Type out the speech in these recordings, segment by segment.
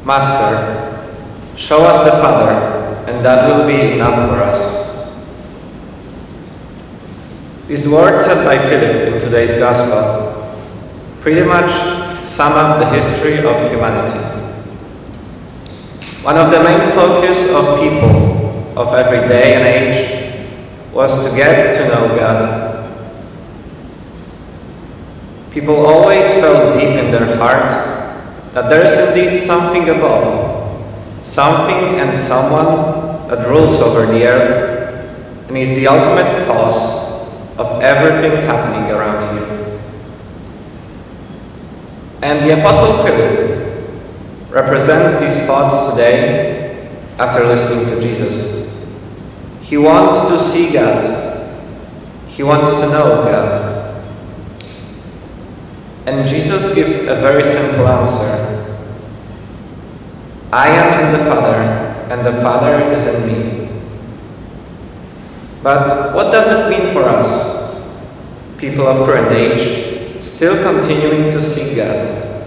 Master, show us the Father, and that will be enough for us. These words said by Philip in today's Gospel pretty much sum up the history of humanity. One of the main focus of people of every day and age was to get to know God. People always felt deep in their heart that there is indeed something above, something and someone that rules over the earth and is the ultimate cause of everything happening around you. And the Apostle Philip represents these thoughts today after listening to Jesus. He wants to see God. He wants to know God. And Jesus gives a very simple answer. I am in the Father, and the Father is in me. But what does it mean for us, people of current age, still continuing to seek God?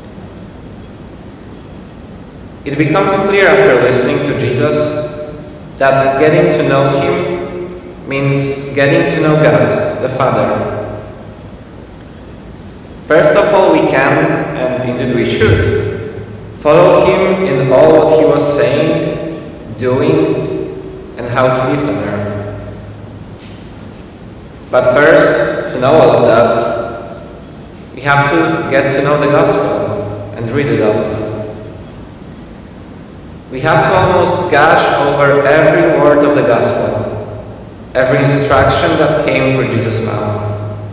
It becomes clear after listening to Jesus that getting to know Him means getting to know God, the Father. First of all, we can, and indeed we should, follow Him in all what He was saying, doing, and how He lived on earth. But first, to know all of that, we have to get to know the Gospel and read it often. We have to almost gush over every word of the Gospel, every instruction that came from Jesus' mouth.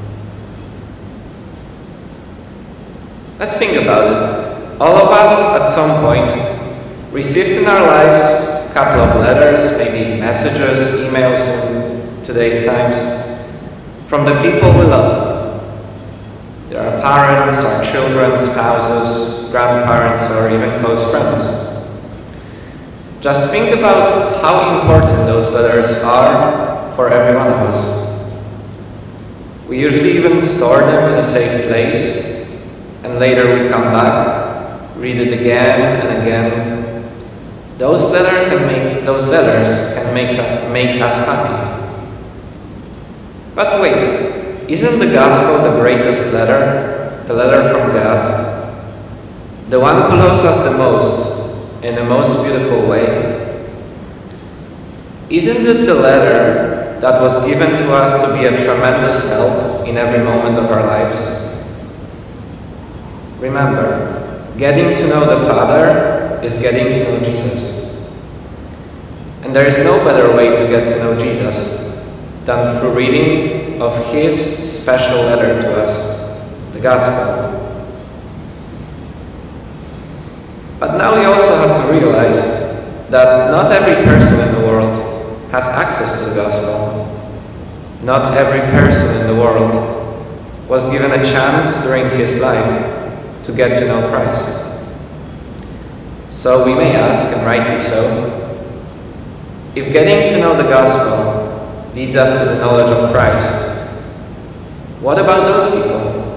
Let's think about it. All of us, at some point, received in our lives a couple of letters, maybe messages, emails in today's times, from the people we love. There are parents, our children, spouses, grandparents, or even close friends. Just think about how important those letters are for every one of us. We usually even store them in a safe place, and later we come back, read it again and again. Those letters can make us happy. But wait, isn't the Gospel the greatest letter, the letter from God? The one who loves us the most, in the most beautiful way? Isn't it the letter that was given to us to be a tremendous help in every moment of our lives? Remember, getting to know the Father is getting to know Jesus. And there is no better way to get to know Jesus than through reading of His special letter to us, the Gospel. But now we also have to realize that not every person in the world has access to the Gospel. Not every person in the world was given a chance during his life to get to know Christ. So we may ask, and rightly so, if getting to know the Gospel leads us to the knowledge of Christ, what about those people?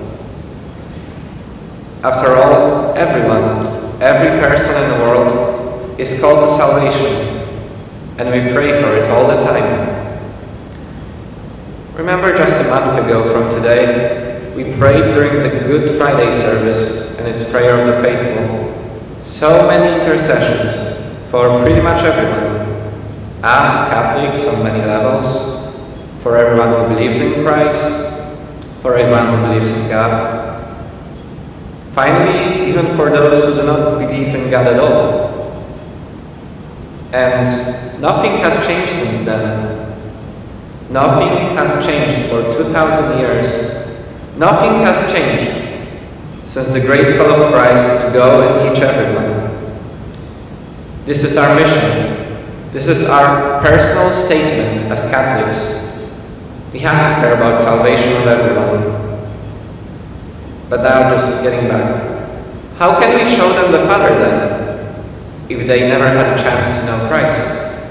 After all, everyone, every person in the world is called to salvation, and we pray for it all the time. Remember, just a month ago from today, we prayed during the Good Friday service and its prayer of the faithful. So many intercessions for pretty much everyone. As Catholics on many levels, for everyone who believes in Christ, for everyone who believes in God. Finally, even for those who do not believe in God at all. And nothing has changed since then. Nothing has changed for 2,000 years. Nothing has changed since the great call of Christ to go and teach everyone. This is our mission. This is our personal statement as Catholics. We have to care about salvation of everyone. But now, just getting back. How can we show them the Father then, if they never had a chance to know Christ?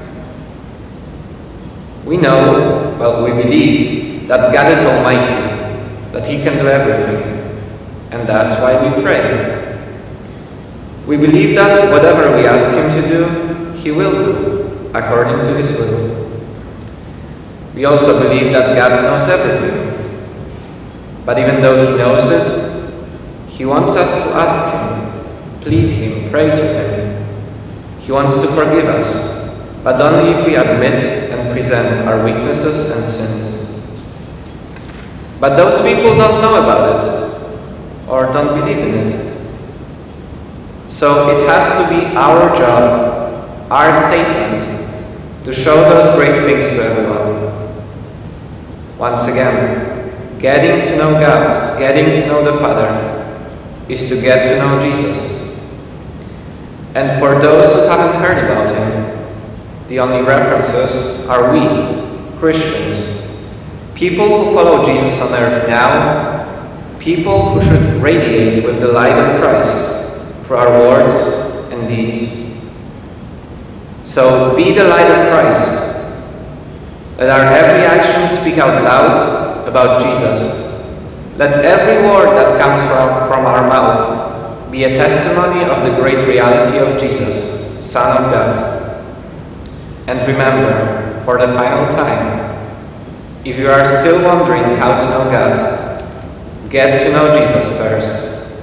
We know, well, we believe that God is almighty, that He can do everything, and that's why we pray. We believe that whatever we ask him to do, he will do, according to his will. We also believe that God knows everything. But even though he knows it, he wants us to ask him, plead him, pray to him. He wants to forgive us, but only if we admit and present our weaknesses and sins. But those people don't know about it, or don't believe in it. So it has to be our job, our statement, to show those great things to everyone. Once again, getting to know God, getting to know the Father, is to get to know Jesus. And for those who haven't heard about him, the only references are we, Christians, people who follow Jesus on earth now, people who should radiate with the light of Christ through our words and deeds. So be the light of Christ. Let our every action speak out loud about Jesus. Let every word that comes from our mouth be a testimony of the great reality of Jesus, Son of God. And remember, for the final time, if you are still wondering how to know God, get to know Jesus first.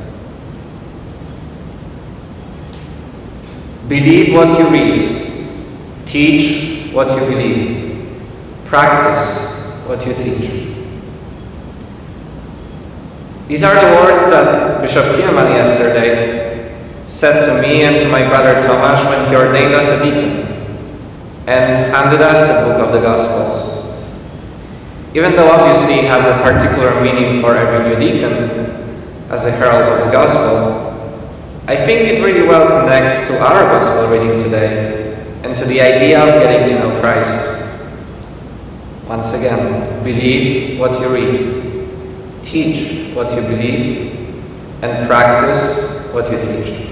Believe what you read. Teach what you believe. Practice what you teach. These are the words that Bishop Kieman yesterday said to me and to my brother Tomasz when he ordained us a deacon and handed us the book of the Gospels. Even though obviously it has a particular meaning for every new deacon as a herald of the Gospel, I think it really well connects to our Gospel reading today and to the idea of getting to know Christ. Once again, believe what you read, teach what you believe, and practice what you teach.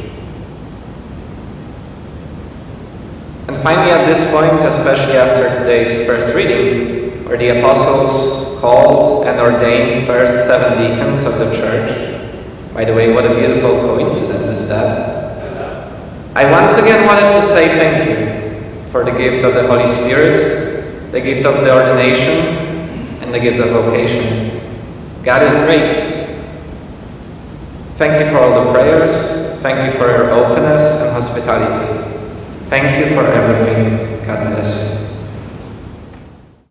And finally, at this point, especially after today's first reading, where the apostles called and ordained first 7 deacons of the church, by the way, what a beautiful coincidence is that, I once again wanted to say thank you for the gift of the Holy Spirit, the gift of the ordination, and the gift of vocation. God is great. Thank you for all the prayers. Thank you for your openness and hospitality. Thank you for everything. God bless you.